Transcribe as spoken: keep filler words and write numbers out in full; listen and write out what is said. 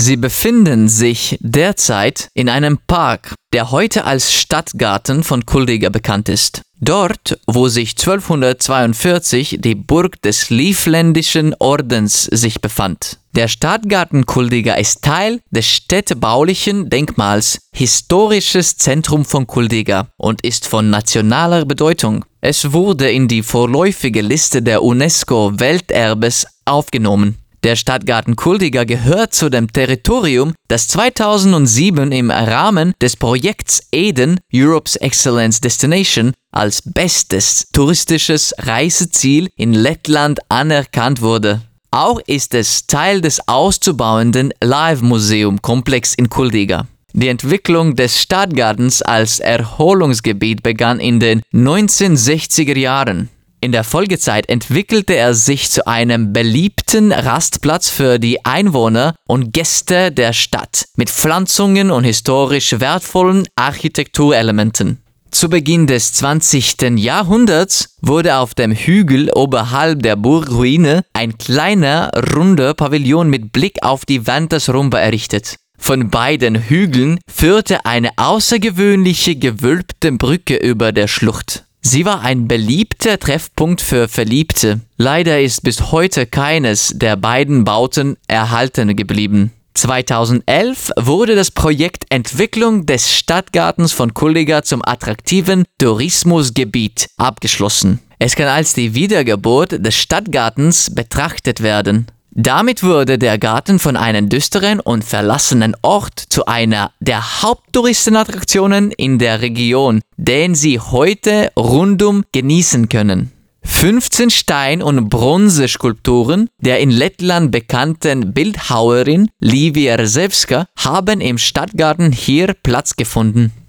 Sie befinden sich derzeit in einem Park, der heute als Stadtgarten von Kuldīga bekannt ist. Dort, wo sich zwölfhundertzweiundvierzig die Burg des Livländischen Ordens sich befand. Der Stadtgarten Kuldīga ist Teil des städtebaulichen Denkmals Historisches Zentrum von Kuldīga und ist von nationaler Bedeutung. Es wurde in die vorläufige Liste der UNESCO-Welterbes aufgenommen. Der Stadtgarten Kuldīga gehört zu dem Territorium, das zweitausendsieben im Rahmen des Projekts Eden Europe's Excellence Destination als bestes touristisches Reiseziel in Lettland anerkannt wurde. Auch ist es Teil des auszubauenden Live-Museum-Komplex in Kuldīga. Die Entwicklung des Stadtgartens als Erholungsgebiet begann in den neunzehnhundertsechziger Jahren. In der Folgezeit entwickelte er sich zu einem beliebten Rastplatz für die Einwohner und Gäste der Stadt mit Pflanzungen und historisch wertvollen Architekturelementen. Zu Beginn des zwanzigsten Jahrhunderts wurde auf dem Hügel oberhalb der Burgruine ein kleiner, runder Pavillon mit Blick auf die Vantersrumba errichtet. Von beiden Hügeln führte eine außergewöhnliche gewölbte Brücke über der Schlucht. Sie war ein beliebter Treffpunkt für Verliebte. Leider ist bis heute keines der beiden Bauten erhalten geblieben. zweitausendelf wurde das Projekt Entwicklung des Stadtgartens von Kuldīga zum attraktiven Tourismusgebiet abgeschlossen. Es kann als die Wiedergeburt des Stadtgartens betrachtet werden. Damit wurde der Garten von einem düsteren und verlassenen Ort zu einer der Haupttouristenattraktionen in der Region, den Sie heute rundum genießen können. fünfzehn Stein- und Bronzeskulpturen der in Lettland bekannten Bildhauerin Liivija Rzewska haben im Stadtgarten hier Platz gefunden.